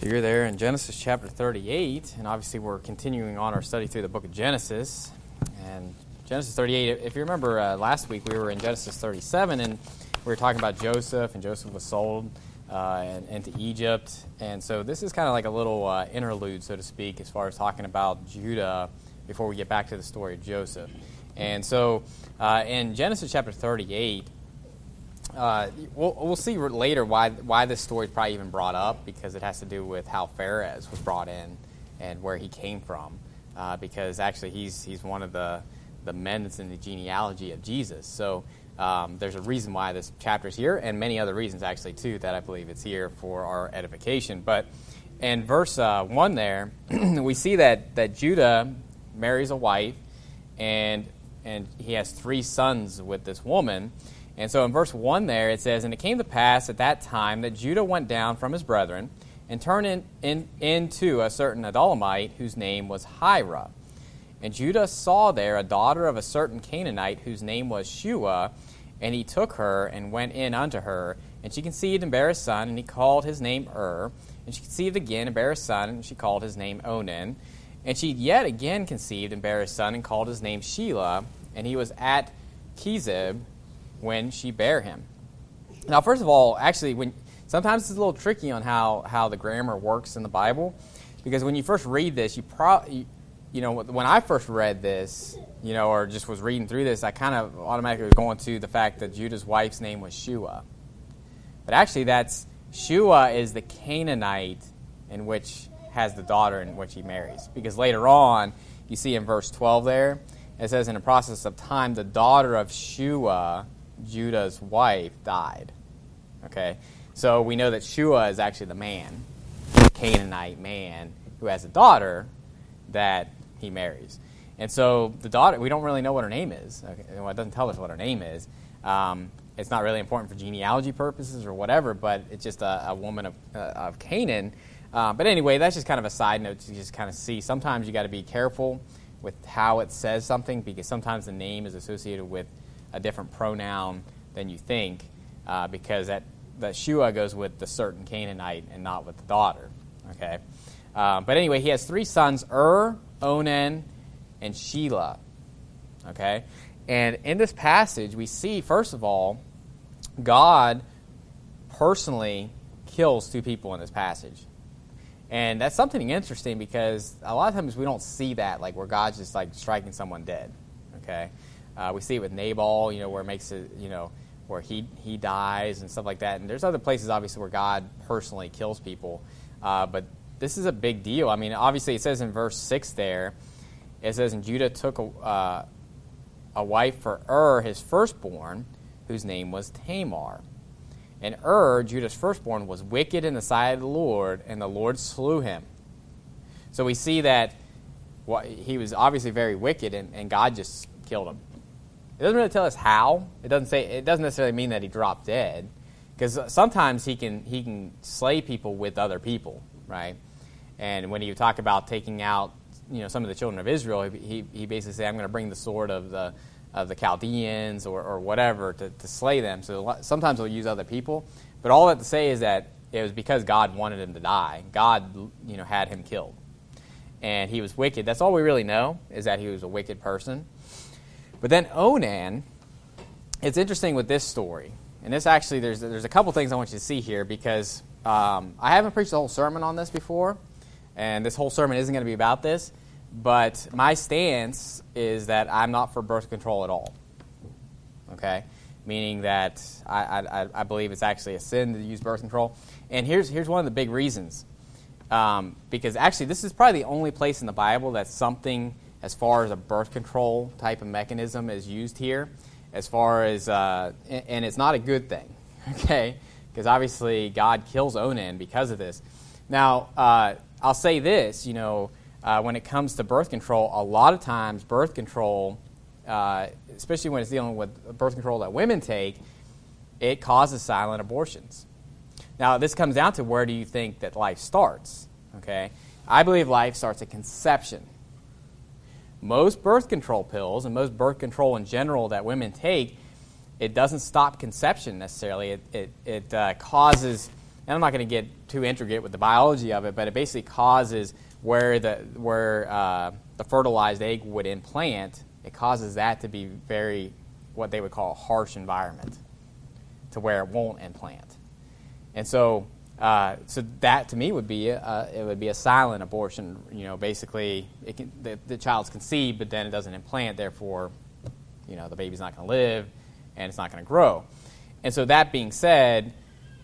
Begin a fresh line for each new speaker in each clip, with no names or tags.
So you're there in Genesis chapter 38, and obviously we're continuing on our study through the book of Genesis. And Genesis 38, if you remember last week we were in Genesis 37, and we were talking about Joseph, and Joseph was sold into Egypt. And so this is kind of like a little interlude, so to speak, as far as talking about Judah before we get back to the story of Joseph. And so in Genesis chapter 38, we'll see later why this story is probably even brought up, because it has to do with how Pharez was brought in and where he came from, because actually he's one of the men that's in the genealogy of Jesus. So there's a reason why this chapter is here, and many other reasons actually too that I believe it's here for our edification. But in verse 1 there, we see that Judah marries a wife, and he has 3 sons with this woman. And so in verse 1 there, it says, "And it came to pass at that time that Judah went down from his brethren and turned into a certain Adullamite whose name was Hira. And Judah saw there a daughter of a certain Canaanite whose name was Shua, and he took her and went in unto her. And she conceived and bare a son, and he called his name And she conceived again and bare a son, and she called his name Onan. And she yet again conceived and bare a son, and called his name Shelah. And he was at Kezib when she bare him." Now, first of all, actually, sometimes it's a little tricky on how the grammar works in the Bible, because when you first read this, when I first read this, or just was reading through this, I kind of automatically was going to the fact that Judah's wife's name was Shua. But actually, Shua is the Canaanite in which has the daughter in which he marries, because later on, you see in verse 12 there, it says, "In the process of time, the daughter of Shua, Judah's wife, died." Okay, so we know that Shua is actually the man, the Canaanite man, who has a daughter that he marries. And so the daughter, we don't really know what her name is. Okay? Well, it doesn't tell us what her name is. It's not really important for genealogy purposes or whatever, but it's just a woman of Canaan. But anyway, that's just kind of a side note to just kind of see. Sometimes you got to be careful with how it says something, because sometimes the name is associated with a different pronoun than you think, because that Shua goes with the certain Canaanite and not with the daughter. Okay, but anyway, he has 3 sons: Onan, and Shelah. Okay, and in this passage, we see first of all, God personally kills 2 people in this passage. And that's something interesting, because a lot of times we don't see that, like where God's just like striking someone dead. Okay, we see it with Nabal, where it makes it, where he dies and stuff like that. And there's other places, obviously, where God personally kills people. But this is a big deal. I mean, obviously, it says in verse 6 there, it says, "And Judah took a wife for his firstborn, whose name was Tamar. And Judah's firstborn, was wicked in the sight of the Lord, and the Lord slew him." So we see that he was obviously very wicked, and God just killed him. It doesn't really tell us how. It doesn't necessarily mean that he dropped dead, because sometimes he can slay people with other people, right? And when you talk about taking out some of the children of Israel, he basically said, "I'm going to bring the sword of the Chaldeans or whatever to slay them." So sometimes they'll use other people. But all that to say is that it was because God wanted him to die. God, had him killed. And he was wicked. That's all we really know, is that he was a wicked person. But then Onan, it's interesting with this story. And this actually, there's a couple things I want you to see here, because I haven't preached a whole sermon on this before. And this whole sermon isn't going to be about this. But my stance is that I'm not for birth control at all. Okay? Meaning that I believe it's actually a sin to use birth control. And here's one of the big reasons. Because actually this is probably the only place in the Bible that something as far as a birth control type of mechanism is used here. As far as, and it's not a good thing. Okay? Because obviously God kills Onan because of this. Now, I'll say this, when it comes to birth control, a lot of times birth control, especially when it's dealing with birth control that women take, it causes silent abortions. Now, this comes down to, where do you think that life starts? Okay, I believe life starts at conception. Most birth control pills and most birth control in general that women take, it doesn't stop conception necessarily. It causes and I'm not going to get too intricate with the biology of it, but it basically causes where the fertilized egg would implant, it causes that to be very, what they would call a harsh environment, to where it won't implant. And so that to me would be a silent abortion. Basically the child's conceived, but then it doesn't implant. Therefore, the baby's not going to live, and it's not going to grow. And so that being said,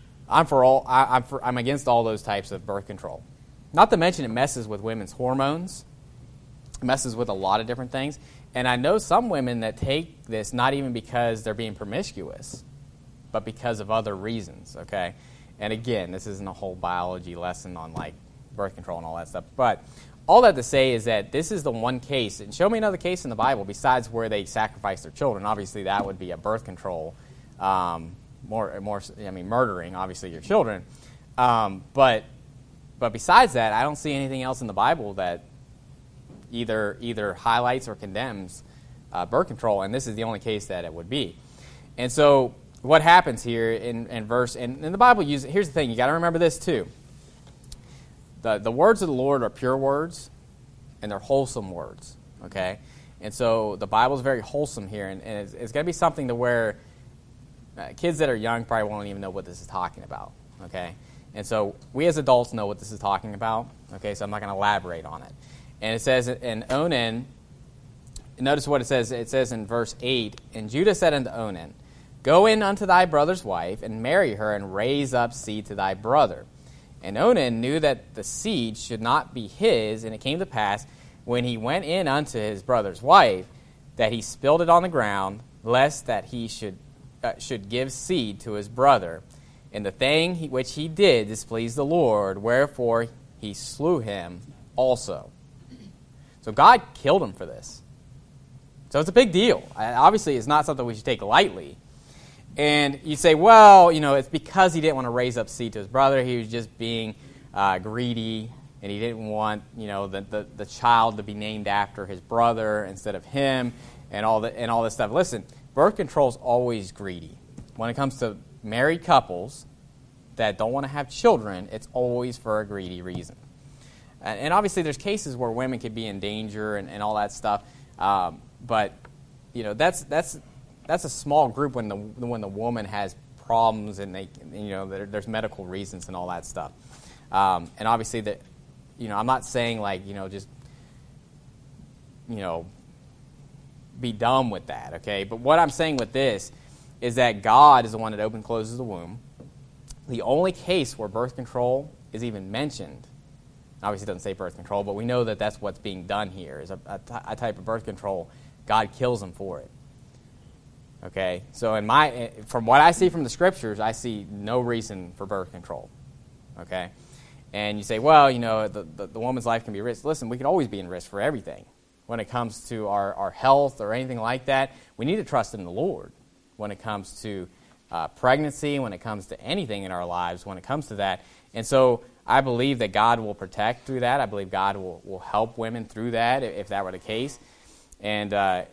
I'm against all those types of birth control. Not to mention it messes with women's hormones. It messes with a lot of different things. And I know some women that take this not even because they're being promiscuous, but because of other reasons, okay? And again, this isn't a whole biology lesson on like birth control and all that stuff. But all that to say is that this is the one case, and show me another case in the Bible besides where they sacrifice their children. Obviously, that would be a birth control, murdering obviously your children. But besides that, I don't see anything else in the Bible that either highlights or condemns birth control, and this is the only case that it would be. And so what happens here in verse, and the Bible uses, here's the thing, you got to remember this too. The words of the Lord are pure words, and they're wholesome words, okay? And so the Bible's very wholesome here, and it's going to be something to where kids that are young probably won't even know what this is talking about, okay? And so we as adults know what this is talking about, okay? So I'm not going to elaborate on it. And it says in Onan, notice what it says. It says in verse 8, "And Judah said unto Onan, Go in unto thy brother's wife, and marry her, and raise up seed to thy brother. And Onan knew that the seed should not be his, and it came to pass, when he went in unto his brother's wife, that he spilled it on the ground, lest that he should give seed to his brother. And the thing which he did displeased the Lord, wherefore he slew him also." So God killed him for this. So it's a big deal. Obviously, it's not something we should take lightly. And you say, well, it's because he didn't want to raise up seed to his brother. He was just being greedy, and he didn't want, the child to be named after his brother instead of him, and all this stuff. Listen, birth control is always greedy. When it comes to married couples that don't want to have children, it's always for a greedy reason. And obviously, there's cases where women could be in danger and all that stuff. But that's a small group when the woman has problems and there's medical reasons and all that stuff. And obviously that I'm not saying just be dumb with that, okay? But what I'm saying with this is that God is the one that opens and closes the womb. The only case where birth control is even mentioned, obviously it doesn't say birth control, but we know that that's what's being done here, is a type of birth control. God kills them for it. Okay? So from what I see from the Scriptures, I see no reason for birth control. Okay? And you say, well, the woman's life can be risked. Listen, we can always be in risk for everything. When it comes to our health or anything like that, we need to trust in the Lord. When it comes to pregnancy, when it comes to anything in our lives, when it comes to that. And so I believe that God will protect through that. I believe God will help women through that if that were the case. And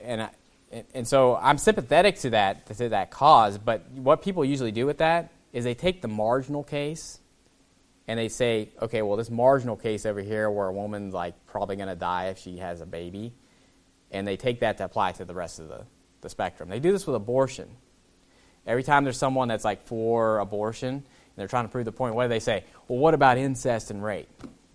so I'm sympathetic to that cause. But what people usually do with that is they take the marginal case and they say, okay, well, this marginal case over here where a woman's probably going to die if she has a baby, and they take that to apply to the rest of the spectrum. They do this with abortion. Every time there's someone that's for abortion, and they're trying to prove the point, what do they say? Well, what about incest and rape?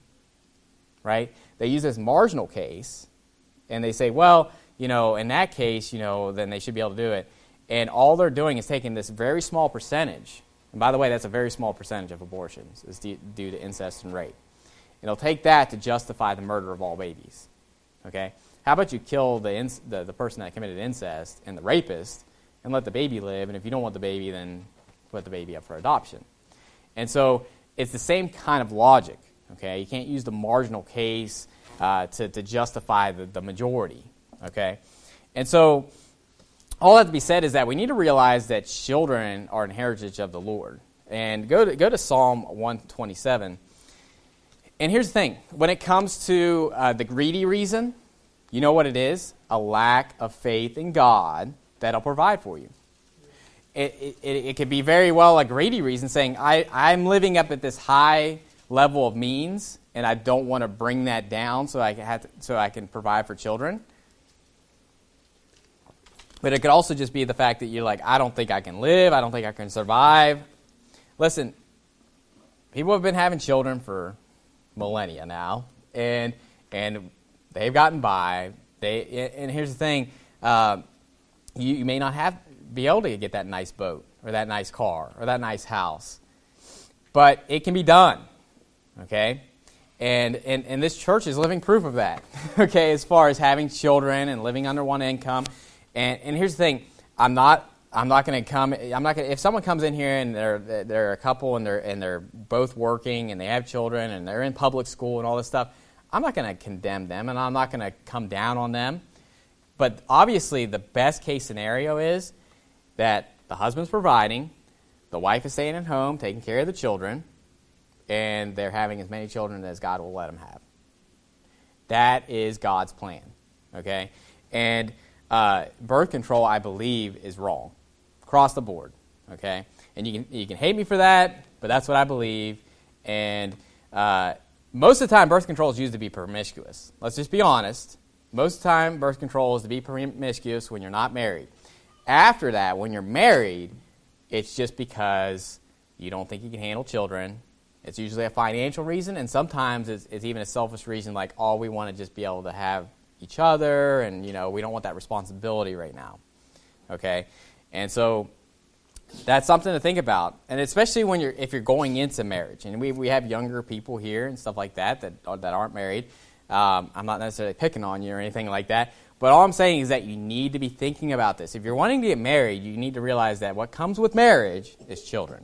Right? They use this marginal case, and they say, well, in that case, then they should be able to do it. And all they're doing is taking this very small percentage. And by the way, that's a very small percentage of abortions is due to incest and rape. And they'll take that to justify the murder of all babies. Okay? How about you kill the person that committed incest and the rapist and let the baby live, and if you don't want the baby, then put the baby up for adoption. And so it's the same kind of logic. Okay? You can't use the marginal case to justify the majority. Okay? And so all that to be said is that we need to realize that children are an heritage of the Lord. And go to Psalm 127. And here's the thing. When it comes to the greedy reason, you know what it is? A lack of faith in God that'll provide for you. it could be very well a greedy reason, saying, I'm living up at this high level of means, and I don't want to bring that down so I can provide for children. But it could also just be the fact that you're like, I don't think I can live, I don't think I can survive. Listen, people have been having children for millennia now, and they've gotten by. And here's the thing, you may not be able to get that nice boat or that nice car or that nice house, but it can be done, okay? And this church is living proof of that, okay, as far as having children and living under one income. And here's the thing, I'm not going to if someone comes in here and they're a couple and they're both working and they have children and they're in public school and all this stuff, I'm not going to condemn them and I'm not going to come down on them. But obviously the best case scenario is that the husband's providing, the wife is staying at home, taking care of the children, and they're having as many children as God will let them have. That is God's plan, okay? And birth control, I believe, is wrong across the board, okay? And you can hate me for that, but that's what I believe. And most of the time, birth control is used to be promiscuous. Let's just be honest. Most of the time, birth control is to be promiscuous when you're not married. After that, when you're married, it's just because you don't think you can handle children. It's usually a financial reason, and sometimes it's even a selfish reason, like, oh, we want to just be able to have each other, and, we don't want that responsibility right now, okay? And so that's something to think about, and especially if you're going into marriage. And we have younger people here and stuff like that aren't married. I'm not necessarily picking on you or anything like that, but all I'm saying is that you need to be thinking about this. If you're wanting to get married, you need to realize that what comes with marriage is children.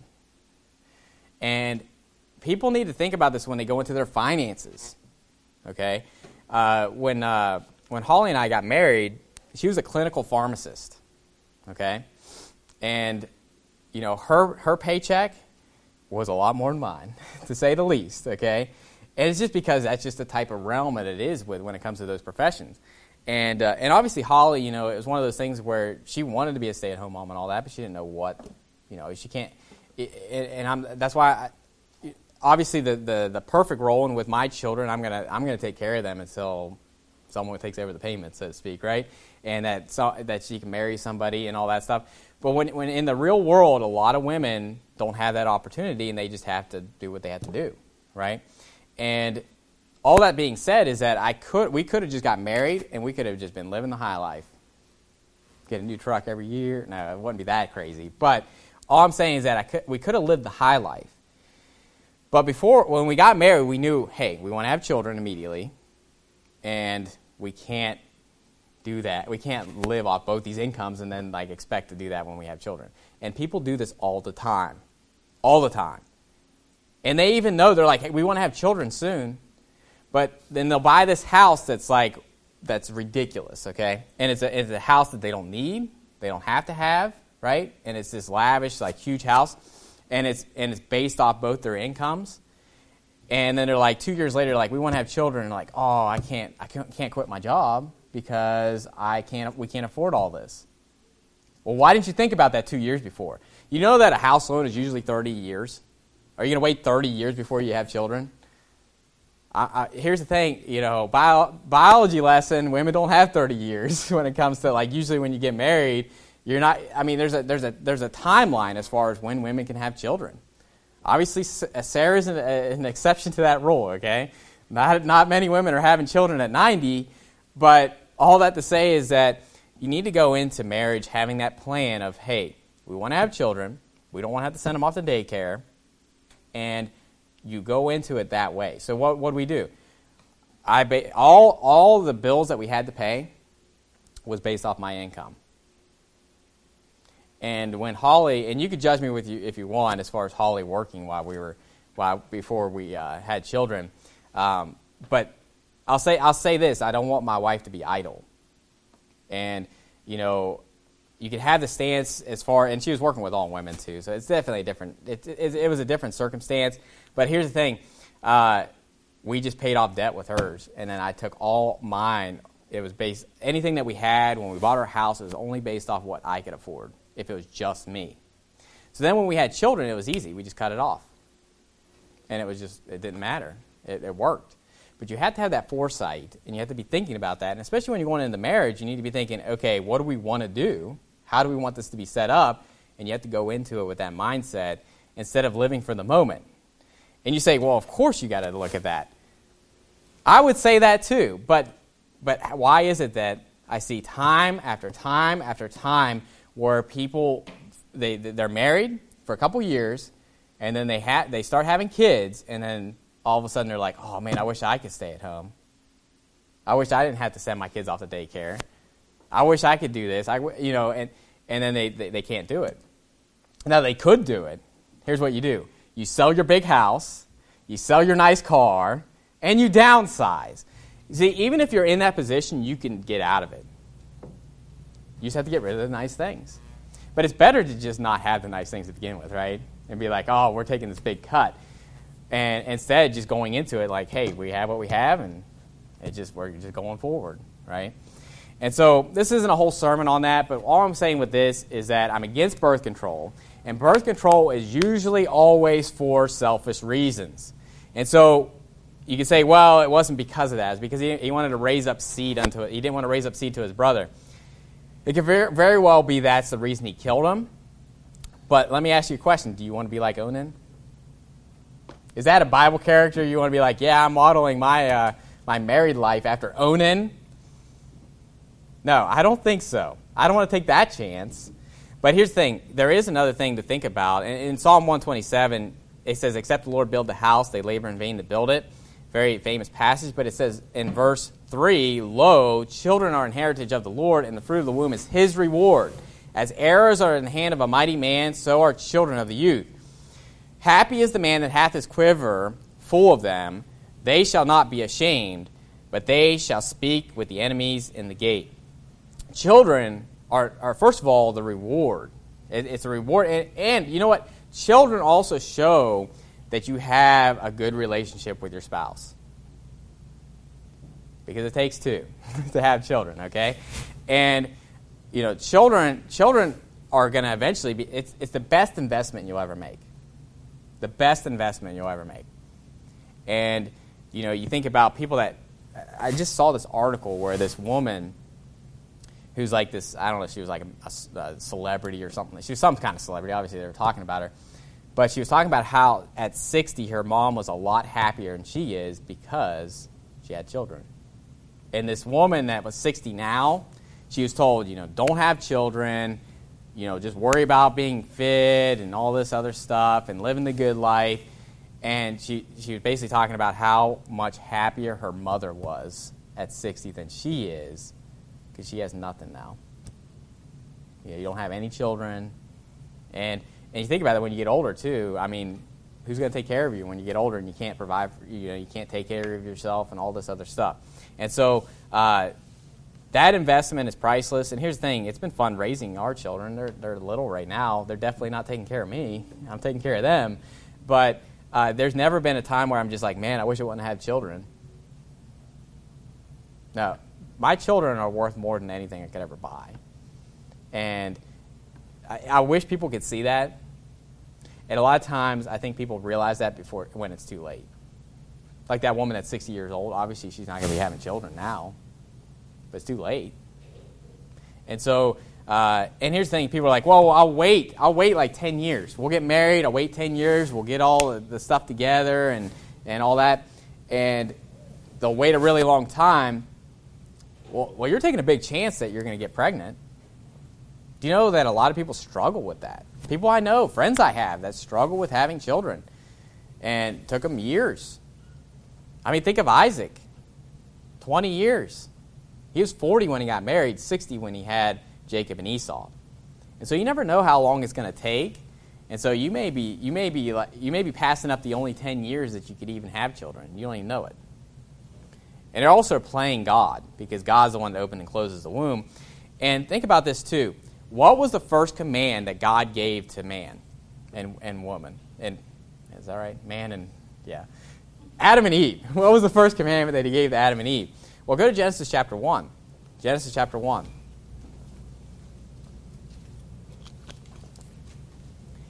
And people need to think about this when they go into their finances, okay? When Holly and I got married, she was a clinical pharmacist, okay? And, her paycheck was a lot more than mine, to say the least, okay? And it's just because that's just the type of realm that it is when it comes to those professions. And obviously Holly, it was one of those things where she wanted to be a stay-at-home mom and all that, but she didn't know what, she can't. That's why, obviously the perfect role, and with my children, I'm gonna take care of them until someone takes over the payment, so to speak, right? And that she can marry somebody and all that stuff. But when in the real world, a lot of women don't have that opportunity, and they just have to do what they have to do, right? And all that being said is that we could have just got married, and we could have just been living the high life. Get a new truck every year. No, it wouldn't be that crazy. But all I'm saying is that we could have lived the high life. But when we got married, we knew, hey, we want to have children immediately, and we can't do that. We can't live off both these incomes and then expect to do that when we have children. And people do this all the time. All the time. And they even know, they're like, hey, we want to have children soon. But then they'll buy this house that's ridiculous, okay? And it's a house that they don't need, they don't have to have, right? And it's this lavish, huge house, and it's based off both their incomes. And then they're like, 2 years later, we want to have children, and like, oh, I can't quit my job because we can't afford all this. Well, why didn't you think about that 2 years before? You know that a house loan is usually 30 years. Are you going to wait 30 years before you have children? Here's the thing, biology lesson, women don't have 30 years when it comes to, usually when you get married, you're not, there's a timeline as far as when women can have children. Obviously, Sarah's an exception to that rule, okay? Not many women are having children at 90, but all that to say is that you need to go into marriage having that plan of, hey, we want to have children, we don't want to have to send them off to daycare, and you go into it that way. So what do we do? All the bills that we had to pay was based off my income. And when Holly, and you could judge me if you want, as far as Holly working before we had children, but I'll say this: I don't want my wife to be idle. And you could have the stance as far, and she was working with all women too, so it's definitely different. It was a different circumstance. But here's the thing: we just paid off debt with hers, and then I took all mine. It was anything that we had when we bought our house. It was only based off what I could afford. If it was just me, So then when we had children, it was easy. We just cut it off. And it didn't matter. It worked. But you have to have that foresight, and you have to be thinking about that. And especially when you're going into marriage, you need to be thinking, okay, what do we want to do? How do we want this to be set up? And you have to go into it with that mindset instead of living for the moment. And you say, well, of course you got to look at that. I would say that too. But why is it that I see time after time after time where people, they're married for a couple years, and then they start having kids, and then all of a sudden they're like, oh, man, I wish I could stay at home. I wish I didn't have to send my kids off to daycare. I wish I could do this. And then they can't do it. Now, they could do it. Here's what you do. You sell your big house, you sell your nice car, and you downsize. See, even if you're in that position, you can get out of it. You just have to get rid of the nice things. But it's better to just not have the nice things to begin with, right? And be like, oh, we're taking this big cut. And instead, just going into it like, hey, we have what we have, and we're just going forward, right? And so this isn't a whole sermon on that, but all I'm saying with this is that I'm against birth control. And birth control is usually always for selfish reasons. And so you can say, well, it wasn't because of that. It's because he wanted to raise up seed unto it. He didn't want to raise up seed to his brother. It could very well be that's the reason he killed him. But let me ask you a question. Do you want to be like Onan? Is that a Bible character you want to be like, yeah, I'm modeling my married life after Onan? No, I don't think so. I don't want to take that chance. But here's the thing. There is another thing to think about. In Psalm 127, it says, except the Lord build the house, they labor in vain to build it. Very famous passage. But it says in verse 3, lo, children are an heritage of the Lord, and the fruit of the womb is his reward. As arrows are in the hand of a mighty man, so are children of the youth. Happy is the man that hath his quiver full of them. They shall not be ashamed, but they shall speak with the enemies in the gate. Children are first of all, the reward. It's a reward. And you know what? Children also show that you have a good relationship with your spouse. Because it takes two to have children, okay? And, children are going to eventually be, it's the best investment you'll ever make. The best investment you'll ever make. And, you think about people that, I just saw this article where this woman who's like this, I don't know if she was like a celebrity or something. She was some kind of celebrity. Obviously, they were talking about her. But she was talking about how at 60, her mom was a lot happier than she is because she had children. And this woman that was 60 now, she was told, don't have children, just worry about being fit and all this other stuff and living the good life. And she was basically talking about how much happier her mother was at 60 than she is because she has nothing now. You don't have any children. And you think about it when you get older, too. I mean, who's going to take care of you when you get older and you can't provide, you can't take care of yourself and all this other stuff. And so that investment is priceless. And here's the thing. It's been fun raising our children. They're little right now. They're definitely not taking care of me. I'm taking care of them. But there's never been a time where I'm just like, man, I wish I wouldn't have had children. No. My children are worth more than anything I could ever buy. And I wish people could see that. And a lot of times, I think people realize that when it's too late. Like that woman that's 60 years old, obviously she's not going to be having children now. But it's too late. And so, and here's the thing, people are like, well, I'll wait like 10 years. We'll get married, I'll wait 10 years, we'll get all the stuff together and all that. And they'll wait a really long time. Well, you're taking a big chance that you're going to get pregnant. Do you know that a lot of people struggle with that? People I know, friends I have, that struggle with having children. And it took them years. I mean, think of Isaac. 20 years. He was 40 when he got married, 60 when he had Jacob and Esau. And so you never know how long it's going to take. And so you may be passing up the only 10 years that you could even have children. You don't even know it. And they're also playing God, because God's the one that opens and closes the womb. And think about this too. What was the first command that God gave to man and woman? And is that right? Man and, yeah. Adam and Eve. What was the first commandment that he gave to Adam and Eve? Well, go to Genesis chapter 1. Genesis chapter 1.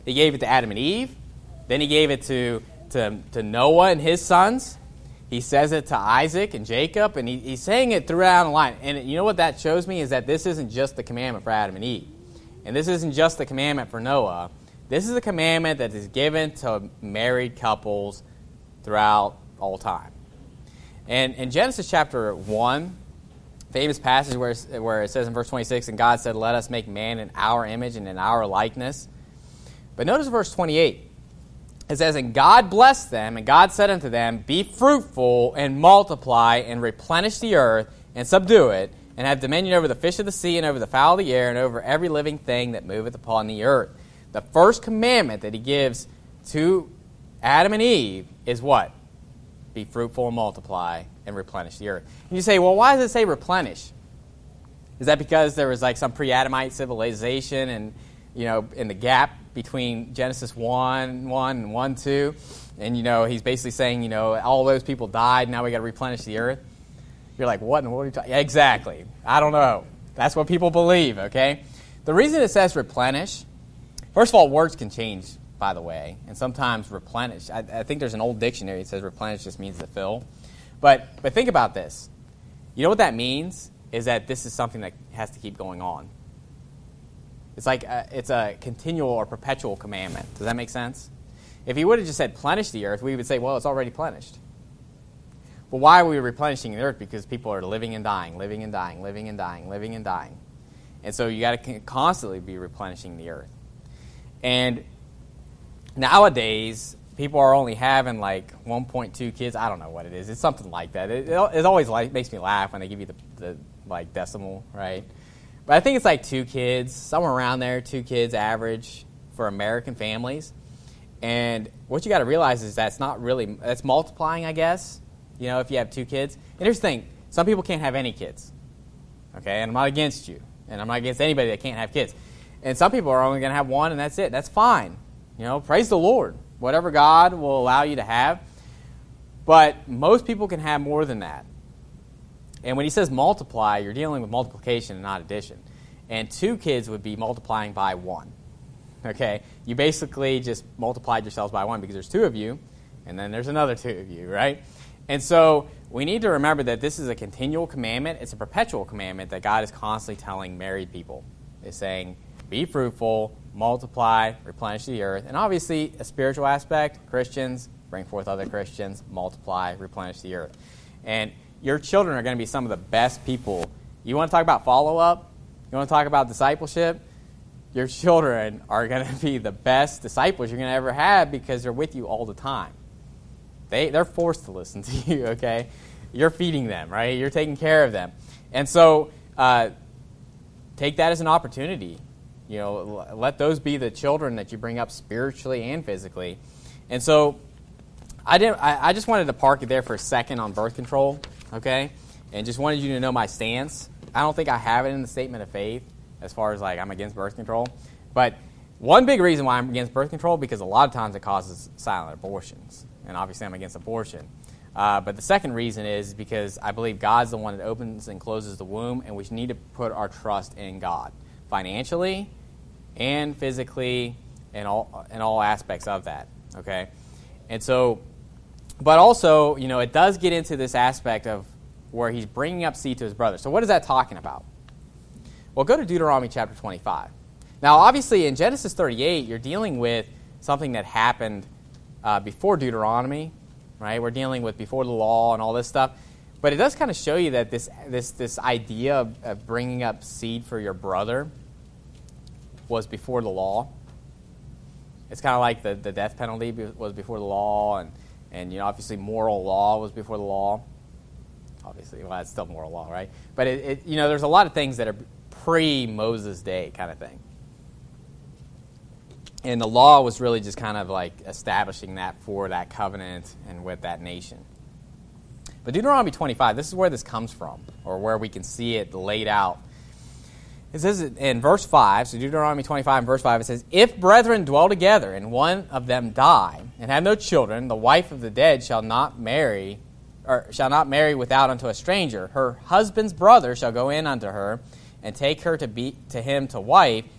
He gave it to Adam and Eve. Then he gave it to Noah and his sons. He says it to Isaac and Jacob, and he's saying it throughout the line. And you know what that shows me is that this isn't just the commandment for Adam and Eve. And this isn't just the commandment for Noah. This is a commandment that is given to married couples throughout all time. And in Genesis chapter 1, famous passage where it says in verse 26, and God said, let us make man in our image and in our likeness. But notice verse 28. It says, and God blessed them, and God said unto them, be fruitful and multiply and replenish the earth and subdue it, and have dominion over the fish of the sea and over the fowl of the air and over every living thing that moveth upon the earth. The first commandment that he gives to Adam and Eve is what? Be fruitful and multiply and replenish the earth. And you say, well, why does it say replenish? Is that because there was like some pre-Adamite civilization and, in the gap between Genesis 1:1 and 1:2, and, he's basically saying, all those people died, now we got to replenish the earth? You're like, what in the world are you talking about? Exactly. I don't know. That's what people believe, okay? The reason it says replenish, first of all, words can change, by the way, and sometimes replenish. I think there's an old dictionary that says replenish just means to fill. But think about this. You know what that means? Is that this is something that has to keep going on. It's like it's a continual or perpetual commandment. Does that make sense? If he would have just said plenish the earth, we would say, well, it's already plenished. But why are we replenishing the earth? Because people are living and dying, living and dying, living and dying, living and dying. And so you got to constantly be replenishing the earth. And nowadays, people are only having like 1.2 kids. I don't know what it is. It's something like that. It always makes me laugh when they give you the decimal, right? But I think it's like 2 kids, somewhere around there, 2 kids average for American families. And what you got to realize is that's multiplying, I guess, if you have 2 kids. And here's the thing, some people can't have any kids, okay? And I'm not against you, and I'm not against anybody that can't have kids. And some people are only going to have 1, and that's it. That's fine. Praise the Lord. Whatever God will allow you to have. But most people can have more than that. And when he says multiply, you're dealing with multiplication and not addition. And 2 kids would be multiplying by 1. Okay? You basically just multiplied yourselves by 1 because there's 2 of you, and then there's another 2 of you, right? And so we need to remember that this is a continual commandment. It's a perpetual commandment that God is constantly telling married people. It's saying, be fruitful, multiply, replenish the earth. And obviously, a spiritual aspect, Christians, bring forth other Christians, multiply, replenish the earth. And your children are going to be some of the best people. You want to talk about follow-up? You want to talk about discipleship? Your children are going to be the best disciples you're going to ever have because they're with you all the time. They're forced to listen to you, okay? You're feeding them, right? You're taking care of them. And so take that as an opportunity. Let those be the children that you bring up spiritually and physically. And so I just wanted to park it there for a second on birth control, okay? And just wanted you to know my stance. I don't think I have it in the statement of faith as far as I'm against birth control. But one big reason why I'm against birth control, because a lot of times it causes silent abortions. And obviously I'm against abortion. But the second reason is because I believe God's the one that opens and closes the womb, and we need to put our trust in God, financially and physically and all aspects of that, okay? And so, but also, it does get into this aspect of where he's bringing up seed to his brother. So what is that talking about? Well, go to Deuteronomy chapter 25. Now, obviously, in Genesis 38, you're dealing with something that happened before Deuteronomy, right? We're dealing with before the law and all this stuff. But it does kind of show you that this idea of bringing up seed for your brother was before the law. It's kind of like the death penalty was before the law, and obviously moral law was before the law. Obviously, well, it's still moral law, right? But there's a lot of things that are pre-Moses' day kind of thing. And the law was really just kind of like establishing that for that covenant and with that nation. But Deuteronomy 25, this is where this comes from, or where we can see it laid out. It says in verse 5, so Deuteronomy 25 and verse 5, it says, if brethren dwell together, and one of them die, and have no children, the wife of the dead shall not marry without unto a stranger. Her husband's brother shall go in unto her, and take her to him to wife,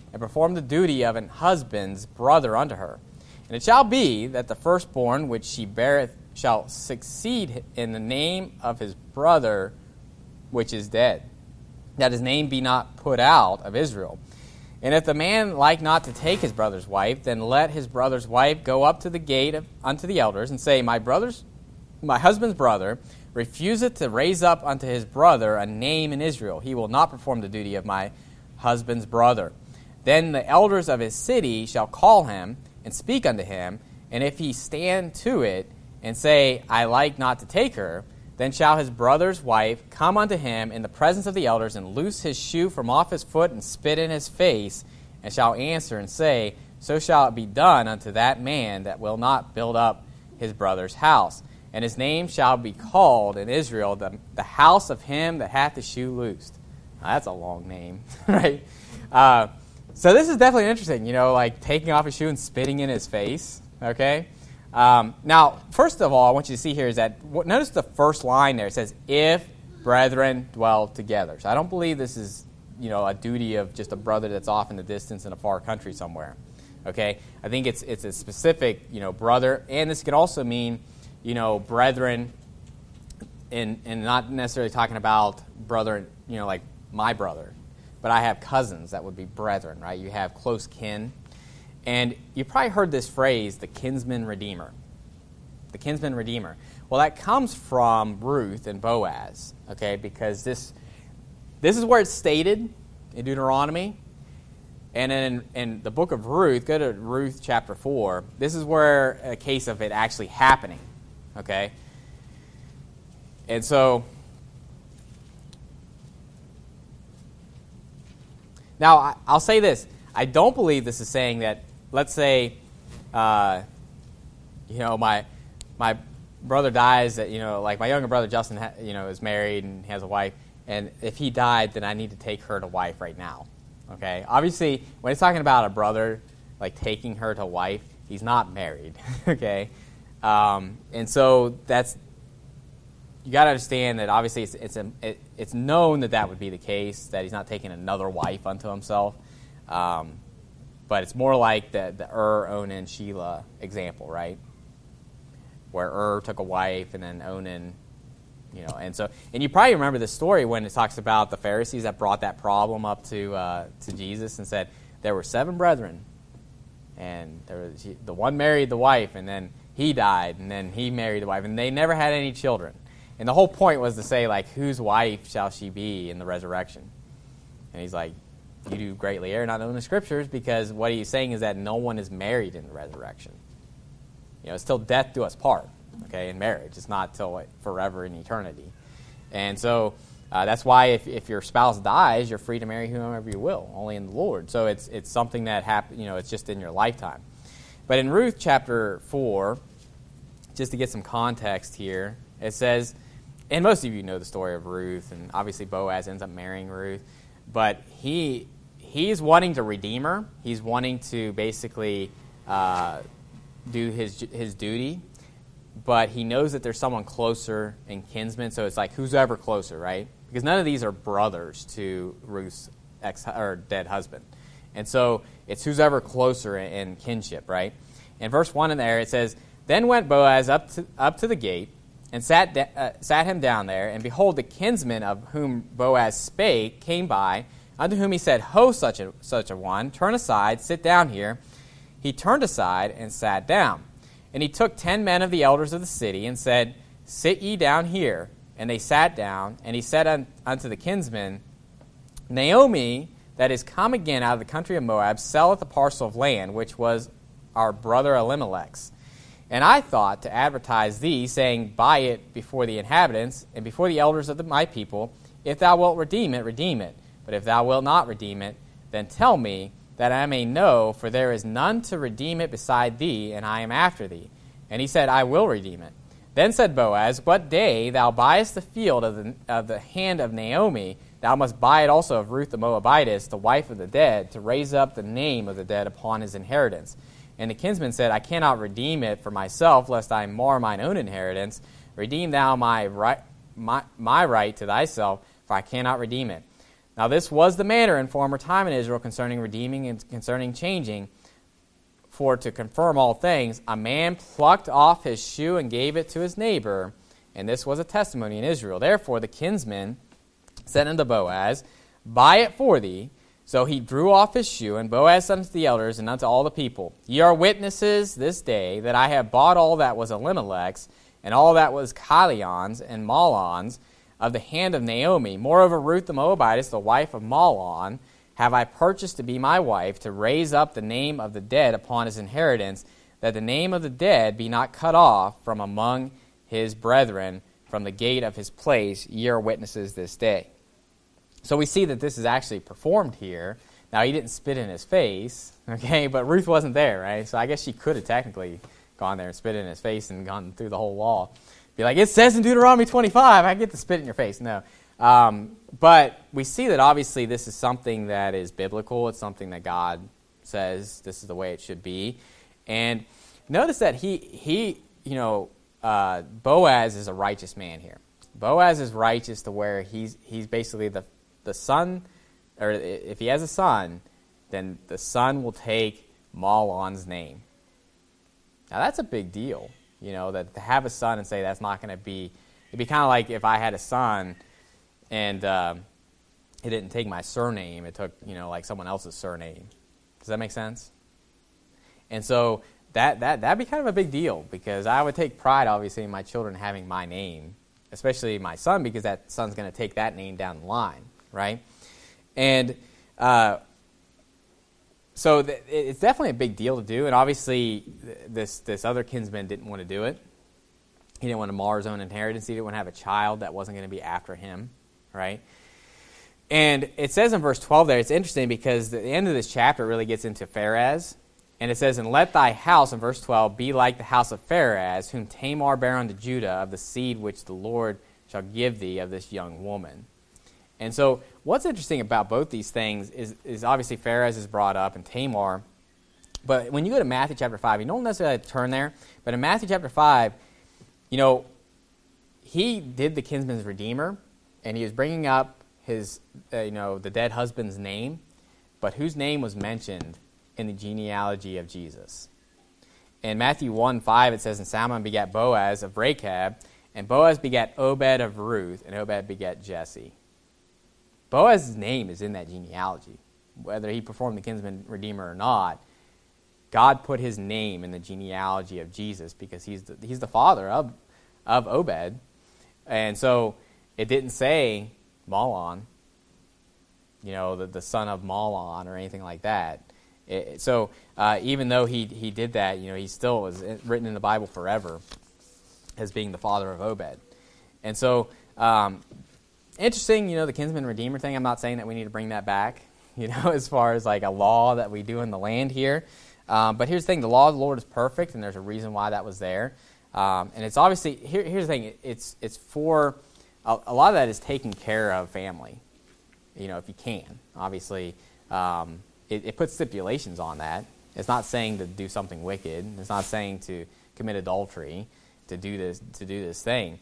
and perform the duty of an husband's brother unto her. And it shall be that the firstborn which she beareth shall succeed in the name of his brother which is dead, that his name be not put out of Israel. And if the man like not to take his brother's wife, then let his brother's wife go up to the gate unto the elders, and say, My husband's brother refuseth to raise up unto his brother a name in Israel. He will not perform the duty of my husband's brother. Then the elders of his city shall call him, and speak unto him, and if he stand to it, and say, I like not to take her, then shall his brother's wife come unto him in the presence of the elders, and loose his shoe from off his foot, and spit in his face, and shall answer and say, So shall it be done unto that man that will not build up his brother's house. And his name shall be called in Israel the house of him that hath the shoe loosed. Now, that's a long name, right? So this is definitely interesting, like taking off his shoe and spitting in his face, okay? Now, first of all, I want you to see here is that, notice the first line there. It says, if brethren dwell together. So I don't believe this is, a duty of just a brother that's off in the distance in a far country somewhere. Okay? I think it's a specific, brother. And this could also mean, brethren, and not necessarily talking about brother, like my brother. But I have cousins that would be brethren, right? You have close kin. And you probably heard this phrase, the kinsman redeemer. The kinsman redeemer. Well, that comes from Ruth and Boaz, okay? Because this is where it's stated in Deuteronomy. And then in the book of Ruth, go to Ruth chapter 4. This is where a case of it actually happening, okay? And so, now I'll say this. I don't believe this is saying that, let's say, my brother dies, that like my younger brother Justin, is married and has a wife, and if he died, then I need to take her to wife right now. Okay, obviously, when it's talking about a brother like taking her to wife, he's not married. Okay, and so you got to understand that obviously it's known that would be the case, that he's not taking another wife unto himself. But it's more like the Onan, Shelah example, right? Where took a wife and then Onan, and you probably remember this story when it talks about the Pharisees that brought that problem up to Jesus and said there were 7 brethren, and the one married the wife, and then he died, and then he married the wife, and they never had any children. And the whole point was to say, like, whose wife shall she be in the resurrection? And he's like, you do greatly err not knowing the Scriptures, because what he's saying is that no one is married in the resurrection. It's till death do us part, okay, in marriage. It's not till forever in eternity. And so that's why if your spouse dies, you're free to marry whomever you will, only in the Lord. So it's something that happens, it's just in your lifetime. But in Ruth chapter 4, just to get some context here, it says, and most of you know the story of Ruth, and obviously Boaz ends up marrying Ruth, but he's wanting to redeem her. He's wanting to basically do his duty, but he knows that there's someone closer in kinsman, so it's like who's ever closer, right? Because none of these are brothers to Ruth's dead husband. And so it's who's ever closer in kinship, right? In verse 1 in there, it says, Then went Boaz up to the gate, and sat him down there, and behold, the kinsman of whom Boaz spake came by, unto whom he said, Ho, such a one, turn aside, sit down here. He turned aside and sat down. And he took 10 men of the elders of the city, and said, Sit ye down here. And they sat down, and he said unto the kinsman, Naomi, that is come again out of the country of Moab, selleth a parcel of land, which was our brother Elimelech's. And I thought to advertise thee, saying, Buy it before the inhabitants, and before the elders of my people. If thou wilt redeem it, redeem it. But if thou wilt not redeem it, then tell me, that I may know, for there is none to redeem it beside thee, and I am after thee. And he said, I will redeem it. Then said Boaz, What day thou buyest the field of the hand of Naomi, thou must buy it also of Ruth the Moabitess, the wife of the dead, to raise up the name of the dead upon his inheritance. And the kinsman said, I cannot redeem it for myself, lest I mar mine own inheritance. Redeem thou my right to thyself, for I cannot redeem it. Now this was the manner in former time in Israel concerning redeeming and concerning changing. For to confirm all things, a man plucked off his shoe and gave it to his neighbor, and this was a testimony in Israel. Therefore the kinsman said unto Boaz, Buy it for thee. So he drew off his shoe, and Boaz said unto the elders and unto all the people, Ye are witnesses this day that I have bought all that was Elimelech's, and all that was Chilion's and Mahlon's, of the hand of Naomi. Moreover, Ruth the Moabitess, the wife of Mahlon, have I purchased to be my wife, to raise up the name of the dead upon his inheritance, that the name of the dead be not cut off from among his brethren, from the gate of his place. Ye are witnesses this day. So we see that this is actually performed here. Now, he didn't spit in his face, okay, but Ruth wasn't there, right? So I guess she could have technically gone there and spit in his face and gone through the whole wall. Be like, it says in Deuteronomy 25, I get to spit in your face. No. But we see that obviously this is something that is biblical. It's something that God says this is the way it should be. And notice that Boaz is a righteous man here. Boaz is righteous to where he's basically the son, or if he has a son, then the son will take Mahlon's name. Now that's a big deal, that to have a son and say that's not going to be, it'd be kind of like if I had a son and it didn't take my surname, it took, like someone else's surname. Does that make sense? And so that'd be kind of a big deal, because I would take pride, obviously, in my children having my name, especially my son, because that son's going to take that name down the line, right? And so it's definitely a big deal to do, and obviously this other kinsman didn't want to do it. He didn't want to mar his own inheritance. He didn't want to have a child that wasn't going to be after him, right? And it says in verse 12 there, it's interesting because the end of this chapter really gets into Pharez. And it says, And let thy house, in verse 12, be like the house of Pharez, whom Tamar bare unto Judah, of the seed which the Lord shall give thee of this young woman. And so what's interesting about both these things is obviously Pharez is brought up and Tamar. But when you go to Matthew chapter 5, you don't necessarily have to turn there, but in Matthew chapter 5, he did the kinsman's redeemer, and he was bringing up his, the dead husband's name, but whose name was mentioned in the genealogy of Jesus. In Matthew 1:5, it says, And Salmon begat Boaz of Rechab, and Boaz begat Obed of Ruth, and Obed begat Jesse. Boaz's name is in that genealogy. Whether he performed the kinsman redeemer or not, God put his name in the genealogy of Jesus because he's the father of Obed. And so it didn't say Mahlon, the son of Mahlon or anything like that. So even though he did that, he still is written in the Bible forever as being the father of Obed. And so interesting, the kinsman redeemer thing. I'm not saying that we need to bring that back, as far as like a law that we do in the land here. But here's the thing: the law of the Lord is perfect, and there's a reason why that was there. And it's obviously here's the thing: it's for a lot of that is taking care of family. If you can, obviously, it puts stipulations on that. It's not saying to do something wicked. It's not saying to commit adultery, to do this thing.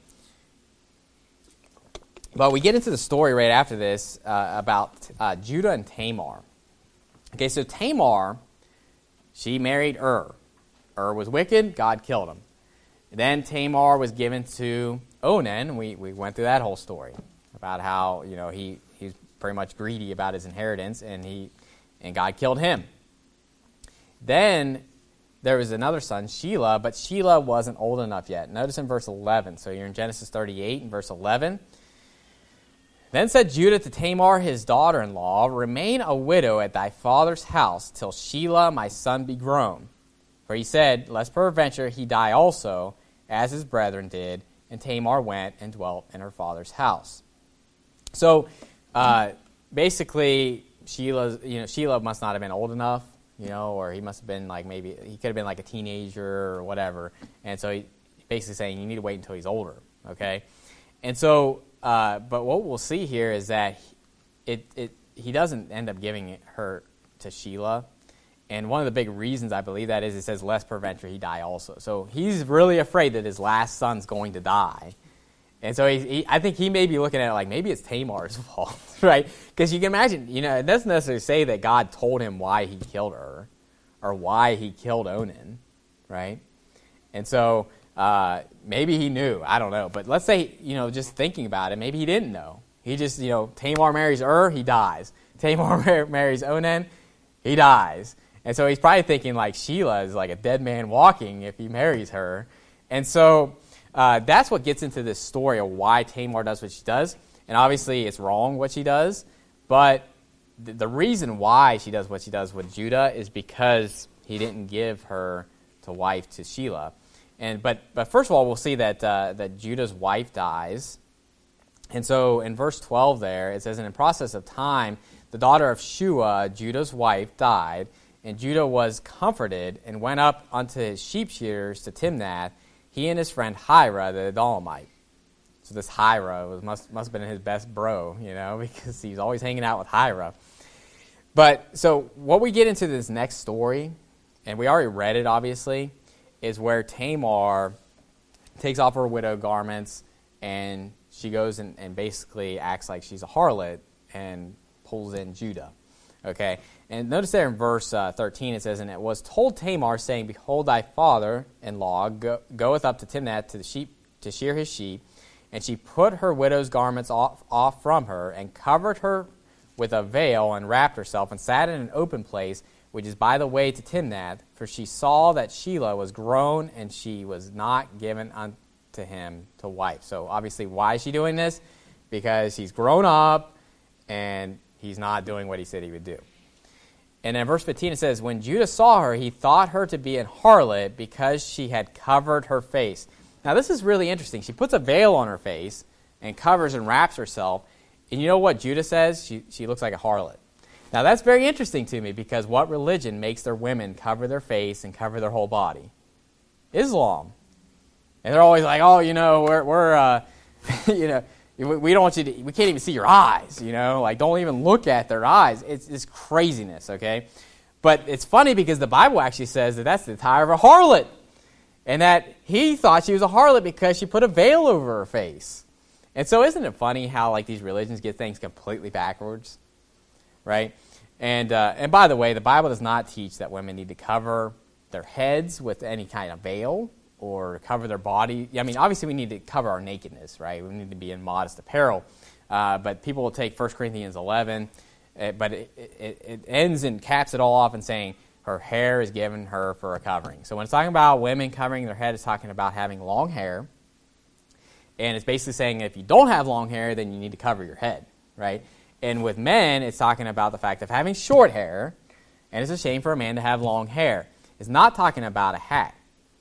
But we get into the story right after this about Judah and Tamar. Okay, so Tamar, she married Ur. Ur was wicked. God killed him. Then Tamar was given to Onan. We went through that whole story about how he's pretty much greedy about his inheritance, and God killed him. Then there was another son, Shelah, but Shelah wasn't old enough yet. Notice in verse 11. So you're in Genesis 38 and verse 11. Then said Judah to Tamar his daughter-in-law, Remain a widow at thy father's house till Shelah my son be grown. For he said, Lest peradventure he die also, as his brethren did. And Tamar went and dwelt in her father's house. So basically, Shelah must not have been old enough, or he must have been maybe he could have been like a teenager or whatever. And so he basically saying you need to wait until he's older, okay? And so, but what we'll see here is that he doesn't end up giving her to Shelah. And one of the big reasons I believe that is it says, lest peradventure he die also. So he's really afraid that his last son's going to die. And so I think he may be looking at it like maybe it's Tamar's fault, right? Because you can imagine, it doesn't necessarily say that God told him why he killed her or why he killed Onan, right? And so maybe he knew. I don't know. But let's say, just thinking about it, maybe he didn't know. He just, Tamar marries he dies. Tamar marries Onan, he dies. And so he's probably thinking like Sheila is like a dead man walking if he marries her. And so that's what gets into this story of why Tamar does what she does. And obviously it's wrong what she does. But the reason why she does what she does with Judah is because he didn't give her to wife to Sheila. But first of all, we'll see that Judah's wife dies. And so in verse 12 there, it says, "And in process of time, the daughter of Shua, Judah's wife, died, and Judah was comforted and went up unto his sheep shearers to Timnath, he and his friend Hira the Adullamite." So this Hira must have been his best bro, because he's always hanging out with Hira. But so what we get into this next story, and we already read it obviously, is where Tamar takes off her widow garments and she goes and basically acts like she's a harlot and pulls in Judah. Okay, and notice there in verse 13 it says, "And it was told Tamar, saying, Behold, thy father-in-law goeth up to Timnath to shear his sheep. And she put her widow's garments off from her, and covered her with a veil, and wrapped herself, and sat in an open place, which is by the way to Timnath. For she saw that Sheila was grown, and she was not given unto him to wife." So obviously, why is she doing this? Because he's grown up, and he's not doing what he said he would do. And in verse 15 it says, "When Judah saw her, he thought her to be an harlot, because she had covered her face." Now this is really interesting. She puts a veil on her face and covers and wraps herself. And you know what Judah says? She looks like a harlot. Now that's very interesting to me, because what religion makes their women cover their face and cover their whole body? Islam. And they're always like, "Oh, we're we don't want you to, we can't even see your eyes, like don't even look at their eyes." It's craziness, okay? But it's funny because the Bible actually says that that's the attire of a harlot. And that he thought she was a harlot because she put a veil over her face. And so isn't it funny how like these religions get things completely backwards? Right? And by the way, the Bible does not teach that women need to cover their heads with any kind of veil or cover their body. I mean, obviously we need to cover our nakedness, right? We need to be in modest apparel. But people will take 1 Corinthians 11, but it ends and caps it all off and saying, her hair is given her for a covering. So when it's talking about women covering their head, it's talking about having long hair. And it's basically saying if you don't have long hair, then you need to cover your head, right? And with men, it's talking about the fact of having short hair, and it's a shame for a man to have long hair. It's not talking about a hat,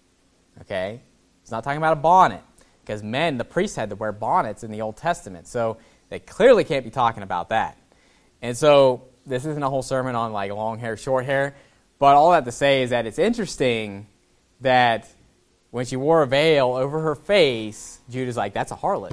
okay? It's not talking about a bonnet, because men, the priests had to wear bonnets in the Old Testament, so they clearly can't be talking about that. And so this isn't a whole sermon on like long hair, short hair. But all that to say is that it's interesting that when she wore a veil over her face, Judah's like, that's a harlot.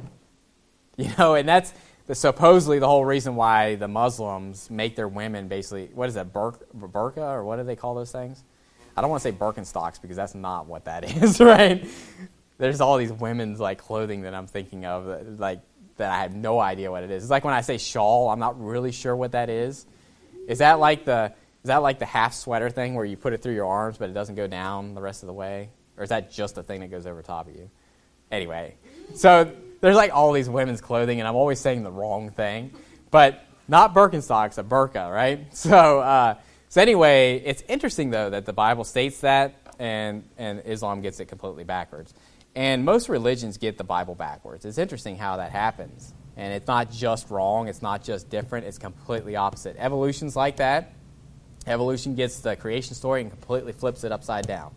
And that's supposedly the whole reason why the Muslims make their women basically, what is that, burqa, or what do they call those things? I don't want to say Birkenstocks because that's not what that is, right? There's all these women's like clothing that I'm thinking of that I have no idea what it is. It's like when I say shawl, I'm not really sure what that is. Is that like the half sweater thing where you put it through your arms but it doesn't go down the rest of the way? Or is that just the thing that goes over top of you? Anyway, so there's like all these women's clothing, and I'm always saying the wrong thing. But not Birkenstocks, a burqa, right? So anyway, it's interesting, though, that the Bible states that, and Islam gets it completely backwards. And most religions get the Bible backwards. It's interesting how that happens. And it's not just wrong. It's not just different. It's completely opposite. Evolution's like that. Evolution gets the creation story and completely flips it upside down.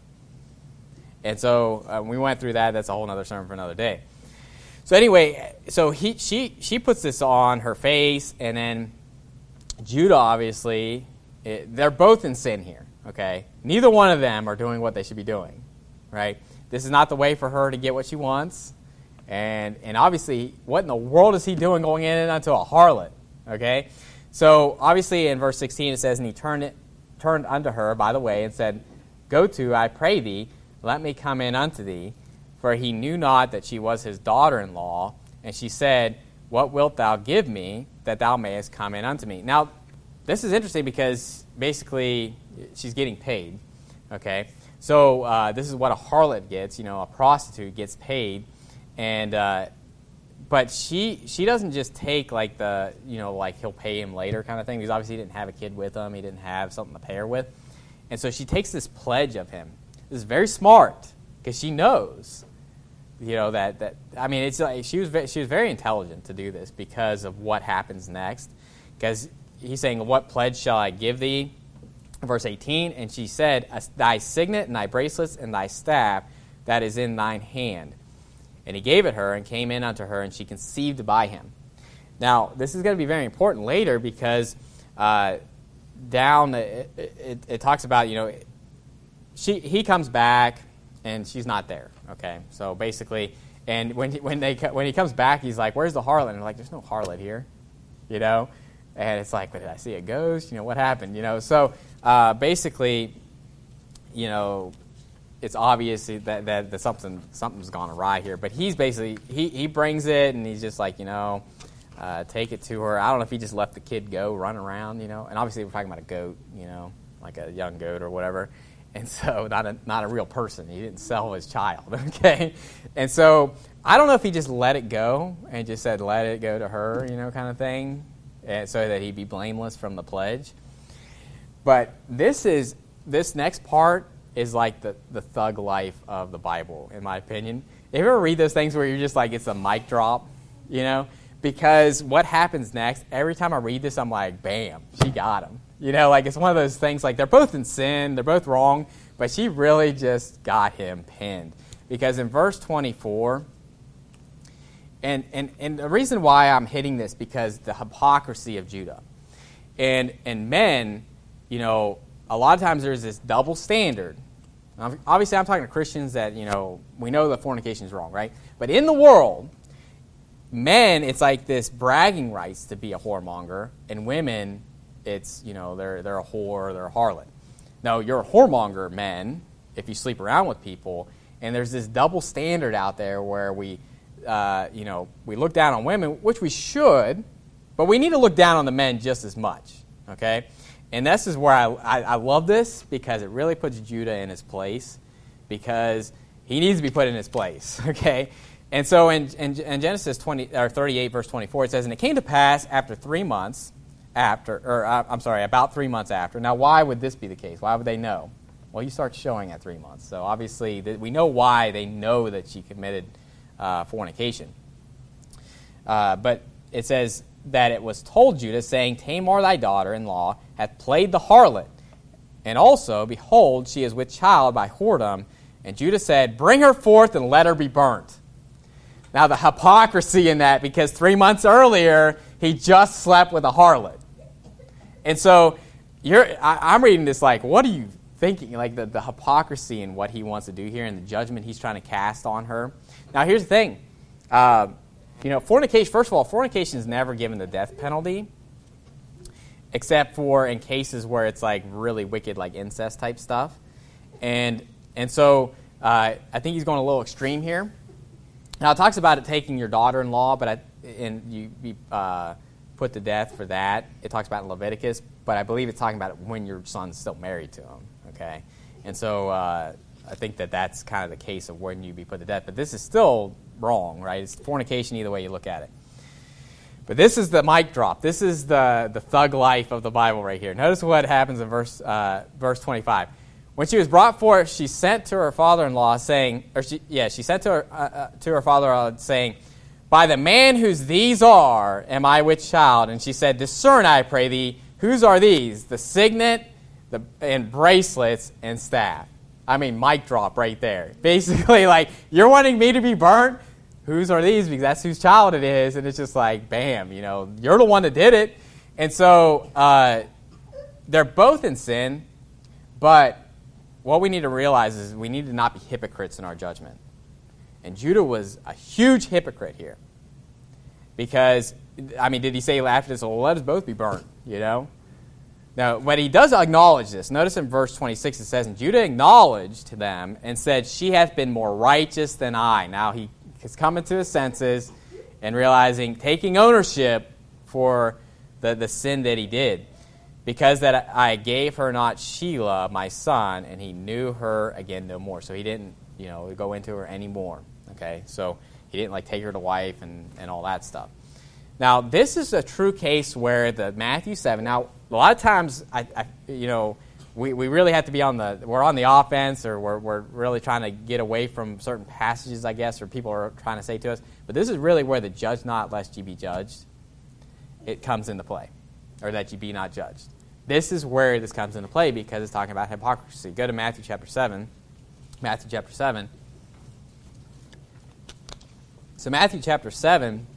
And so we went through that. That's a whole other sermon for another day. So anyway, so she puts this on her face, and then Judah, obviously, they're both in sin here, okay? Neither one of them are doing what they should be doing, right? This is not the way for her to get what she wants. And obviously, what in the world is he doing going in unto a harlot, okay? So obviously in verse 16 it says, "And he turned unto her by the way and said, Go to, I pray thee, let me come in unto thee. for he knew not that she was his daughter-in-law. And she said, what wilt thou give me, that thou mayest come in unto me? Now, this is interesting because basically she's getting paid, okay? So this is what a harlot gets, a prostitute gets paid. And but she doesn't just take like the, like he'll pay him later kind of thing, because obviously he didn't have a kid with him. He didn't have something to pay her with. And so she takes this pledge of him. This is very smart, because she knows, it's like she was very intelligent to do this because of what happens next. Because he's saying, what pledge shall I give thee? Verse 18, and she said, thy signet and thy bracelets and thy staff that is in thine hand. And he gave it her and came in unto her, and she conceived by him. Now, this is going to be very important later, because it talks about, he comes back and she's not there. Okay, so basically, and when he comes back, he's like, "Where's the harlot?" And they're like, "There's no harlot here," And it's like, "But did I see a ghost? What happened?" So basically, it's obvious that something's gone awry here. But he's basically he brings it, and he's just like, take it to her. I don't know if he just let the kid go run around, and obviously we're talking about a goat, like a young goat or whatever. And so not a real person. He didn't sell his child, okay? And so I don't know if he just let it go and just said, let it go to her, kind of thing, and so that he'd be blameless from the pledge. But this next part is like the thug life of the Bible, in my opinion. You ever read those things where you're just like, it's a mic drop, Because what happens next, every time I read this, I'm like, bam, she got him. It's one of those things, like they're both in sin, they're both wrong, but she really just got him pinned. Because in verse 24, and the reason why I'm hitting this, because the hypocrisy of Judah. And men, a lot of times there's this double standard. Obviously, I'm talking to Christians that, we know that fornication is wrong, right? But in the world, men, it's like this bragging rights to be a whoremonger, and women, it's, they're a whore, they're a harlot. Now, you're a whoremonger, men, if you sleep around with people, and there's this double standard out there where we look down on women, which we should, but we need to look down on the men just as much, okay? And this is where I love this, because it really puts Judah in his place, because he needs to be put in his place, okay? And so in Genesis 38, verse 24, it says, and it came to pass about 3 months after. Now, why would this be the case? Why would they know? Well, you start showing at 3 months. So obviously, we know why they know that she committed fornication. But it says that it was told Judah, saying, Tamar thy daughter-in-law hath played the harlot, and also, behold, she is with child by whoredom. And Judah said, bring her forth and let her be burnt. Now, the hypocrisy in that, because 3 months earlier, he just slept with a harlot. And so I'm reading this like, what are you thinking? Like the hypocrisy in what he wants to do here and the judgment he's trying to cast on her. Now, here's the thing. Fornication, first of all, fornication is never given the death penalty, except for in cases where it's like really wicked, like incest type stuff. And so I think he's going a little extreme here. Now, it talks about it taking your daughter-in-law, and you be put to death for that. It talks about it in Leviticus, but I believe it's talking about it when your son's still married to him, okay? And so I think that's kind of the case of when you be put to death. But this is still wrong, right? It's fornication either way you look at it. But this is the mic drop. This is the thug life of the Bible right here. Notice what happens in verse 25. When she was brought forth, she sent to her father-in-law saying, she sent to her father-in-law saying, by the man whose these are, am I with child? And she said, discern, I pray thee, whose are these? The signet, and bracelets, and staff. I mean, mic drop right there. Basically, like, you're wanting me to be burnt? Whose are these? Because that's whose child it is. And it's just like, bam, you're the one that did it. And so they're both in sin, but what we need to realize is we need to not be hypocrites in our judgment. And Judah was a huge hypocrite here. Because, did he say after this, well, let us both be burnt, Now, but he does acknowledge this. Notice in verse 26 it says, and Judah acknowledged to them and said, she hath been more righteous than I. Now he is coming to his senses and realizing, taking ownership for the sin that he did. Because that I gave her not Shelah, my son, and he knew her again no more. So he didn't, go into her anymore. Okay, so he didn't take her to wife and all that stuff. Now, this is a true case where the Matthew 7. Now, a lot of times, we really have to be we're on the offense, or we're really trying to get away from certain passages, I guess, or people are trying to say to us. But this is really where the judge not lest ye be judged, it comes into play, or that ye be not judged. This is where this comes into play because it's talking about hypocrisy. Go to Matthew chapter 7. Matthew chapter 7. So Matthew chapter 7,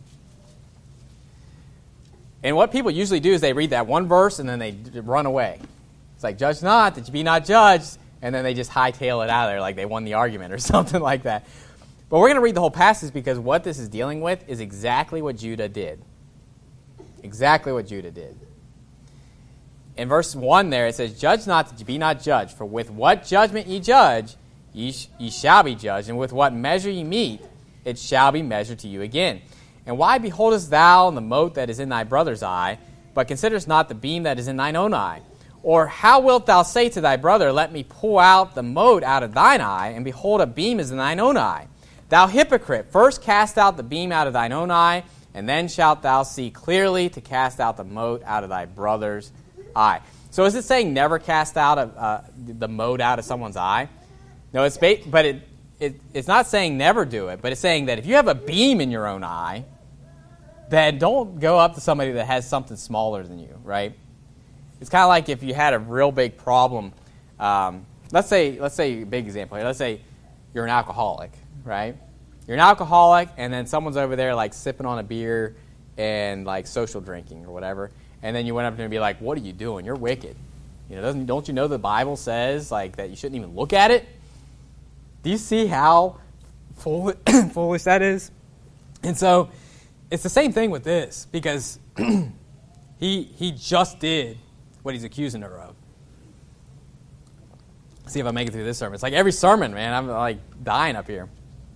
and what people usually do is they read that one verse and then they run away. It's like, judge not, that you be not judged, and then they just hightail it out of there like they won the argument or something like that. But we're going to read the whole passage because what this is dealing with is exactly what Judah did. Exactly what Judah did. In verse 1 there, it says, judge not that ye be not judged, for with what judgment ye judge, ye shall be judged, and with what measure ye mete, it shall be measured to you again. And why beholdest thou the mote that is in thy brother's eye, but considerest not the beam that is in thine own eye? Or how wilt thou say to thy brother, let me pull out the mote out of thine eye, and behold, a beam is in thine own eye? Thou hypocrite, first cast out the beam out of thine own eye, and then shalt thou see clearly to cast out the mote out of thy brother's eye. So is it saying never cast out the mote out of someone's eye? No, it's not saying never do it, but it's saying that if you have a beam in your own eye, then don't go up to somebody that has something smaller than you, right? It's kind of like if you had a real big problem. Let's say a big example here. Let's say you're an alcoholic, right? You're an alcoholic, and then someone's over there sipping on a beer and social drinking or whatever. And then you went up to him and be like, what are you doing? You're wicked. Don't you know the Bible says that you shouldn't even look at it? Do you see how foolish that is? And so it's the same thing with this, because he just did what he's accusing her of. See if I make it through this sermon. It's like every sermon, man. I'm dying up here.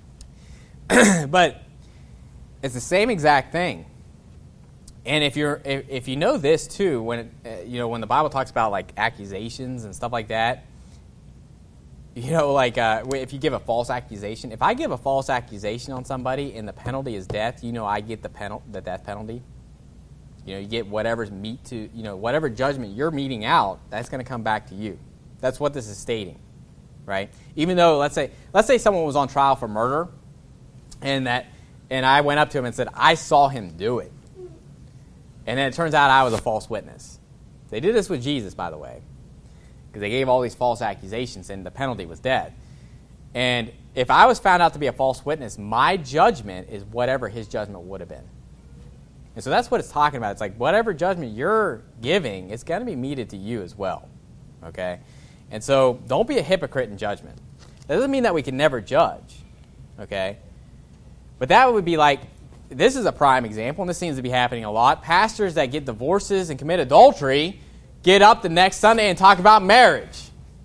But it's the same exact thing. And if you know this too, when when the Bible talks about accusations and stuff like that, if you give a false accusation, if I give a false accusation on somebody and the penalty is death, I get the death penalty. You get whatever's whatever judgment you're meting out, that's going to come back to you. That's what this is stating, right? Even though let's say someone was on trial for murder, and I went up to him and said, I saw him do it. And then it turns out I was a false witness. They did this with Jesus, by the way, because they gave all these false accusations and the penalty was death. And if I was found out to be a false witness, my judgment is whatever his judgment would have been. And so that's what it's talking about. It's like whatever judgment you're giving, it's going to be meted to you as well. Okay? And so don't be a hypocrite in judgment. That doesn't mean that we can never judge. Okay? But that would be this is a prime example, and this seems to be happening a lot. Pastors that get divorces and commit adultery get up the next Sunday and talk about marriage.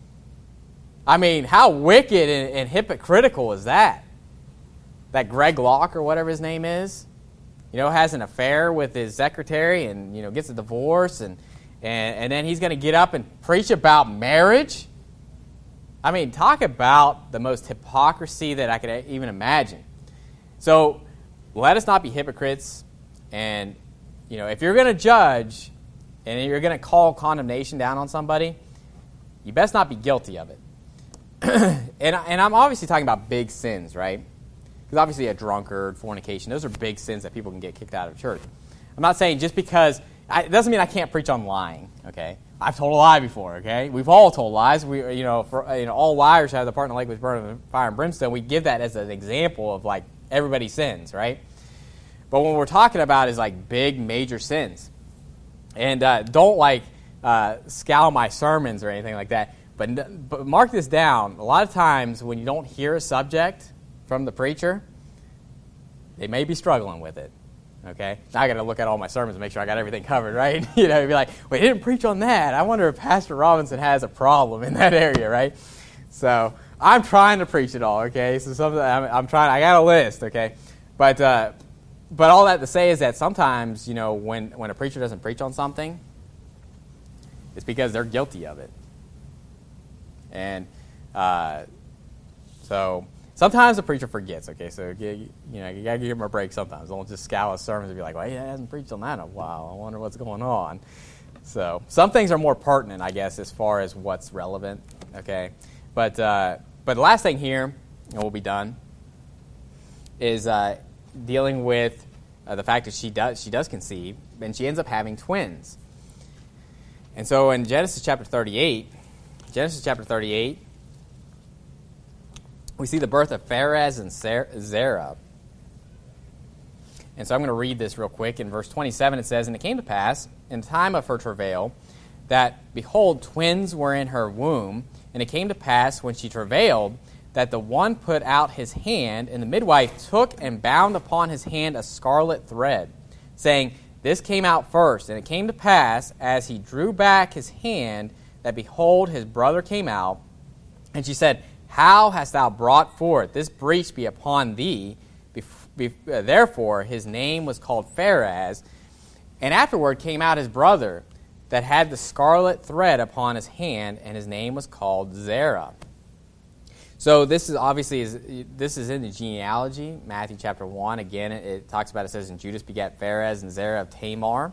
I mean, how wicked and hypocritical is that? That Greg Locke, or whatever his name is, has an affair with his secretary and, gets a divorce, and then he's going to get up and preach about marriage? I mean, talk about the most hypocrisy that I could even imagine. So let us not be hypocrites, and if you're going to judge and you're going to call condemnation down on somebody, you best not be guilty of it. and I'm obviously talking about big sins, right? Because obviously a drunkard, fornication, those are big sins that people can get kicked out of church. I'm not saying just because it doesn't mean I can't preach on lying. Okay, I've told a lie before. Okay, we've all told lies. We all liars have the part in the lake which burns with fire and brimstone. We give that as an example of everybody sins, right? But when we're talking about is big major sins, and don't scowl my sermons or anything like that. But mark this down. A lot of times when you don't hear a subject from the preacher, they may be struggling with it. Okay? Now I got to look at all my sermons and make sure I got everything covered, right? You'd be like, well, he didn't preach on that. I wonder if Pastor Robinson has a problem in that area, right? So I'm trying to preach it all, okay? So something I'm trying. I got a list, okay? But all that to say is that sometimes, when a preacher doesn't preach on something, it's because they're guilty of it. And so sometimes the preacher forgets, okay? So, you got to give him a break sometimes. Don't just scour his sermons and be like, well, he hasn't preached on that in a while. I wonder what's going on. So some things are more pertinent, I guess, as far as what's relevant, okay? But the last thing here, and we'll be done, is dealing with the fact that she does conceive, and she ends up having twins. And so in Genesis chapter 38, we see the birth of Pharez and Zerah. And so I'm going to read this real quick. In verse 27 it says, "And it came to pass, in the time of her travail, that, behold, twins were in her womb. And it came to pass, when she travailed, that the one put out his hand, and the midwife took and bound upon his hand a scarlet thread, saying, This came out first. And it came to pass, as he drew back his hand, that, behold, his brother came out. And she said, How hast thou brought forth? This breach be upon thee. Therefore his name was called Pharez. And afterward came out his brother, that had the scarlet thread upon his hand, and his name was called Zerah." So this is obviously in the genealogy, Matthew chapter 1. Again, it talks about, it says, "And Judas begat Pharez and Zerah of Tamar."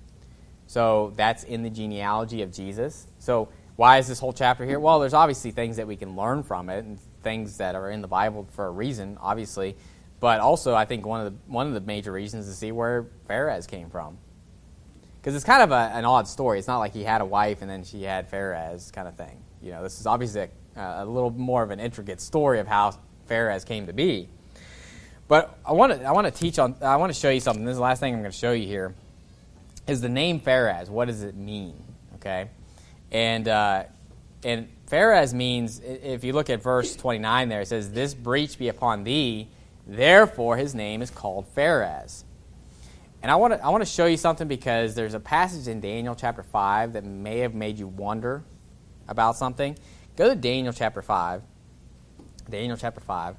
So that's in the genealogy of Jesus. So why is this whole chapter here? Well, there's obviously things that we can learn from it, and things that are in the Bible for a reason, obviously. But also, I think one of the major reasons is to see where Pharez came from. Because it's kind of an odd story. It's not like he had a wife and then she had Pharez kind of thing. This is obviously a little more of an intricate story of how Pharez came to be. But I want to show you something. This is the last thing I'm going to show you here. Is the name Pharez? What does it mean? Okay, and Pharez means, if you look at verse 29 there, it says, "This breach be upon thee, therefore his name is called Pharez." And I want to show you something, because there's a passage in Daniel chapter 5 that may have made you wonder about something. Go to Daniel chapter 5. Daniel chapter 5.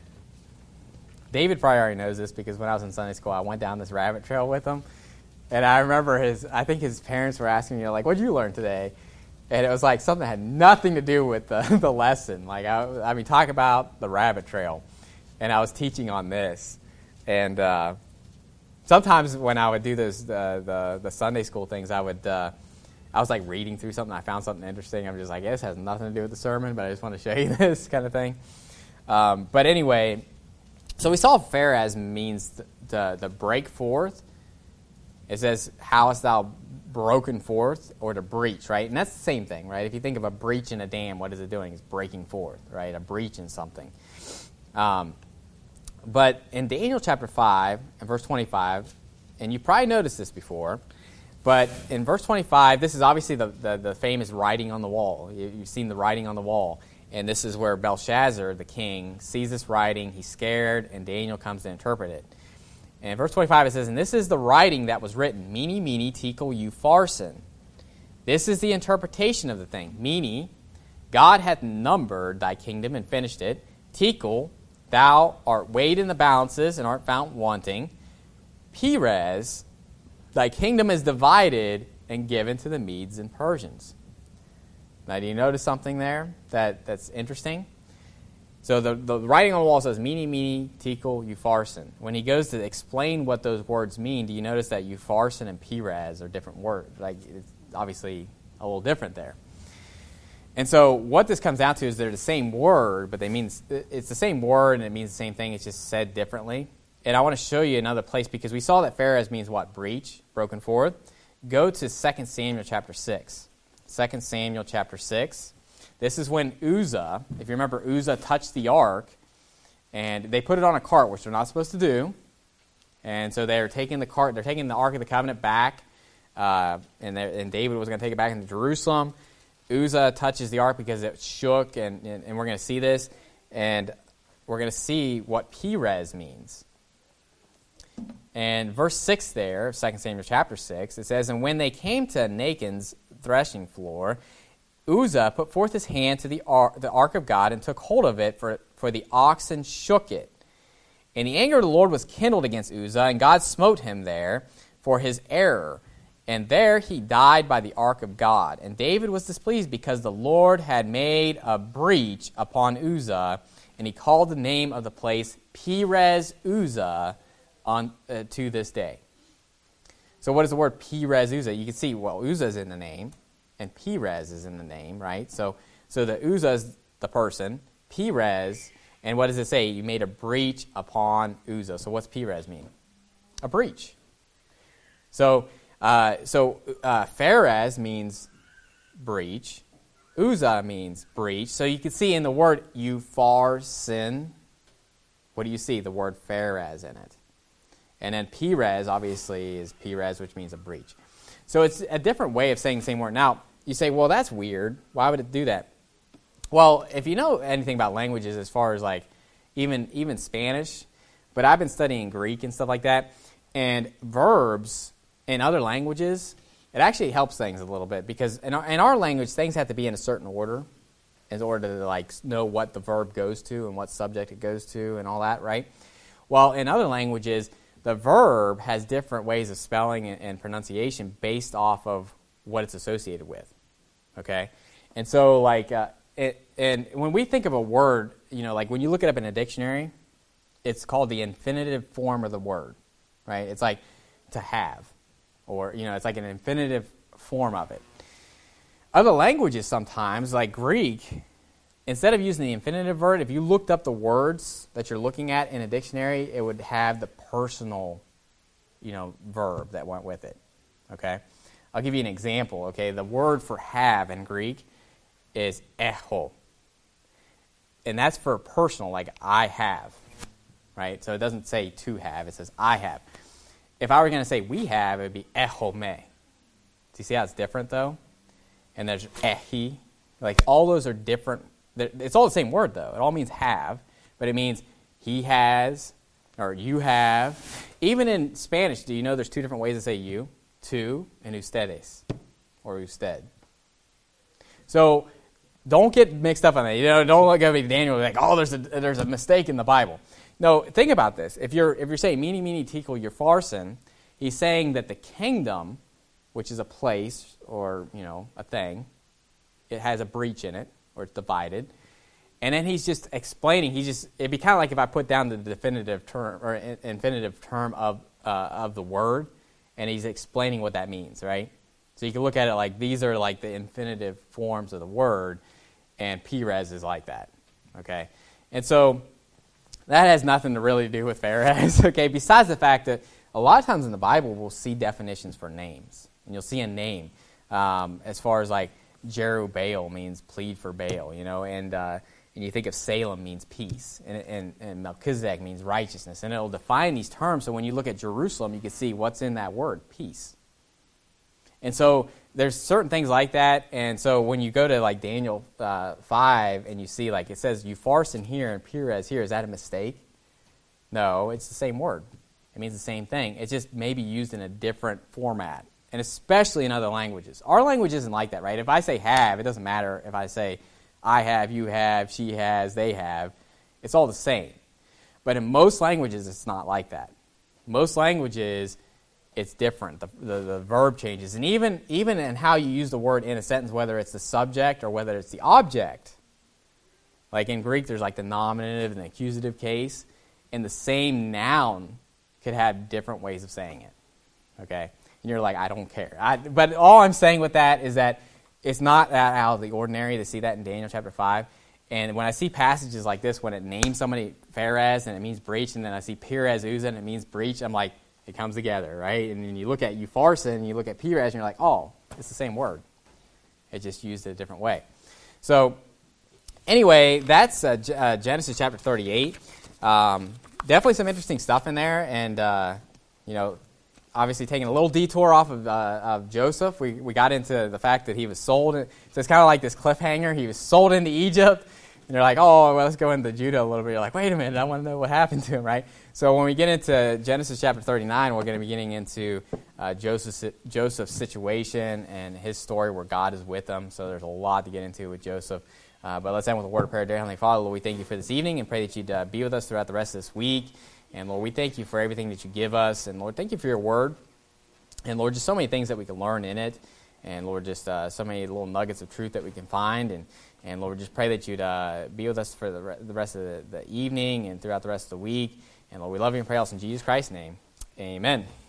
David probably already knows this, because when I was in Sunday school, I went down this rabbit trail with him. And I remember I think his parents were asking me, like, "What did you learn today?" And it was like something that had nothing to do with the lesson. Like, talk about the rabbit trail. And I was teaching on this. And sometimes when I would do those the Sunday school things, I was like reading through something. I found something interesting. I'm just like, this has nothing to do with the sermon, but I just want to show you this kind of thing. But anyway, so we saw Pharez means to break forth. It says, "How hast thou broken forth?" or to breach, right? And that's the same thing, right? If you think of a breach in a dam, what is it doing? It's breaking forth, right? A breach in something. But in Daniel chapter 5 and verse 25, and you probably noticed this before, but in verse 25, this is obviously the famous writing on the wall. You've seen the writing on the wall. And this is where Belshazzar, the king, sees this writing. He's scared, and Daniel comes to interpret it. And in verse 25 it says, "And this is the writing that was written, Mene, Mene, Tekel, Upharsin. This is the interpretation of the thing. Mene, God hath numbered thy kingdom and finished it. Tekel, thou art weighed in the balances and art found wanting. Peres, thy kingdom is divided and given to the Medes and Persians." Now, do you notice something there that's interesting? So the writing on the wall says, "Mene, Mene, Tekel, Upharsin." When he goes to explain what those words mean, do you notice that Upharsin and Peres are different words? Like, it's obviously a little different there. And so what this comes down to is they're the same word, but it's the same word and it means the same thing. It's just said differently. And I want to show you another place, because we saw that Pharez means what? Breach, broken forth. Go to 2 Samuel chapter 6. 2 Samuel chapter 6. This is when Uzzah, if you remember, Uzzah touched the ark, and they put it on a cart, which they're not supposed to do. And so they're taking the Ark of the Covenant back, and David was going to take it back into Jerusalem. Uzzah touches the ark because it shook, and we're going to see this, and we're going to see what Peres means. And verse 6 there, 2 Samuel chapter 6, it says, "And when they came to Nachon's threshing floor, Uzzah put forth his hand to the ark of God and took hold of it, for the oxen shook it. And the anger of the Lord was kindled against Uzzah, and God smote him there for his error. And there he died by the ark of God. And David was displeased because the Lord had made a breach upon Uzzah, and he called the name of the place Perez Uzzah to this day." So what is the word Perez Uzzah? You can see, well, Uzzah is in the name, and Perez is in the name, right? So the Uzzah is the person, Perez, and what does it say? You made a breach upon Uzzah. So what's Perez mean? A breach. So Pharez means breach. Uzzah means breach. So you can see in the word upharsin, what do you see? The word Pharez in it. And then Perez, obviously, is Perez, which means a breach. So it's a different way of saying the same word. Now, you say, well, that's weird. Why would it do that? Well, if you know anything about languages as far as like even Spanish, but I've been studying Greek and stuff like that, and verbs in other languages, it actually helps things a little bit because in our language, things have to be in a certain order in order to like know what the verb goes to and what subject it goes to and all that, right? Well, in other languages, the verb has different ways of spelling and pronunciation based off of what it's associated with, okay? And so, like, and when we think of a word, like when you look it up in a dictionary, it's called the infinitive form of the word, right? It's like to have, or, it's like an infinitive form of it. Other languages sometimes, like Greek, instead of using the infinitive verb, if you looked up the words that you're looking at in a dictionary, it would have the personal, verb that went with it, okay? I'll give you an example, okay? The word for have in Greek is echo. And that's for personal, like I have, right? So it doesn't say to have, it says I have. If I were going to say we have, it would be echo me. Do you see how it's different, though? And there's ehi. Like, all those are different. It's all the same word, though. It all means have, but it means he has or you have. Even in Spanish, do you know there's two different ways to say you? Tu and ustedes, or usted. So don't get mixed up on that. Don't look at me, Daniel, like, oh, there's a mistake in the Bible. No, think about this. If you're saying mini tikal upharsin, he's saying that the kingdom, which is a place or a thing, it has a breach in it, or it's divided. And then he's just explaining. It'd be kind of like if I put down the definitive term or infinitive term of the word, and he's explaining what that means, right? So you can look at it like these are like the infinitive forms of the word, and Perez is like that, okay? And so that has nothing to really do with Pharez, okay? Besides the fact that a lot of times in the Bible we'll see definitions for names, and you'll see a name as far as like Jerubbaal means plead for Baal, and you think of Salem means peace, and Melchizedek means righteousness, and it'll define these terms. So when you look at Jerusalem, you can see what's in that word, peace. And so there's certain things like that, and so when you go to like Daniel 5 and you see like it says upharsin here and Perez here, is that a mistake? No, it's the same word. It means the same thing. It's just maybe used in a different format, and especially in other languages. Our language isn't like that, right? If I say have, it doesn't matter if I say I have, you have, she has, they have. It's all the same. But in most languages, it's not like that. Most languages, it's different. The verb changes. And even in how you use the word in a sentence, whether it's the subject or whether it's the object. Like in Greek, there's like the nominative and the accusative case. And the same noun could have different ways of saying it. Okay? And you're like, I don't care. But all I'm saying with that is that it's not that out of the ordinary to see that in Daniel chapter 5. And when I see passages like this, when it names somebody Pharez and it means breach, and then I see Perez Uzzah and it means breach, I'm like, it comes together, right? And then you look at upharsin and you look at Perez and you're like, oh, it's the same word. It just used it a different way. So anyway, that's Genesis chapter 38. Definitely some interesting stuff in there, and obviously taking a little detour off of Joseph. We got into the fact that he was sold. So it's kind of like this cliffhanger. He was sold into Egypt, And you're like, oh, well, let's go into Judah a little bit. You're like, wait a minute, I want to know what happened to him, right? So when we get into Genesis chapter 39, we're going to be getting into Joseph's situation and his story where God is with him. So there's a lot to get into with Joseph. But let's end with a word of prayer. Dear Heavenly Father, Lord, we thank you for this evening and pray that you'd be with us throughout the rest of this week. And Lord, we thank you for everything that you give us. And Lord, thank you for your word. And Lord, just so many things that we can learn in it. And Lord, just so many little nuggets of truth that we can find. And Lord, just pray that you'd be with us for the rest of the evening and throughout the rest of the week. And Lord, we love you and pray else in Jesus Christ's name. Amen.